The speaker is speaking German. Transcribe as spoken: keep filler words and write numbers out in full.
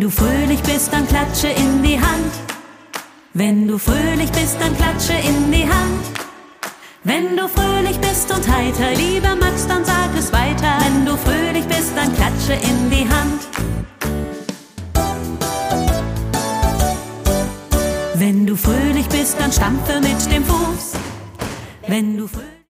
du fröhlich bist, dann klatsche in die Hand. Wenn du fröhlich bist, dann klatsche in die Hand. Wenn du fröhlich bist und heiter, lieber Max, dann sag es weiter. Wenn du fröhlich bist, dann klatsche in die Hand. Wenn du fröhlich bist, dann stampfe mit dem Fuß. Wenn du fröhlich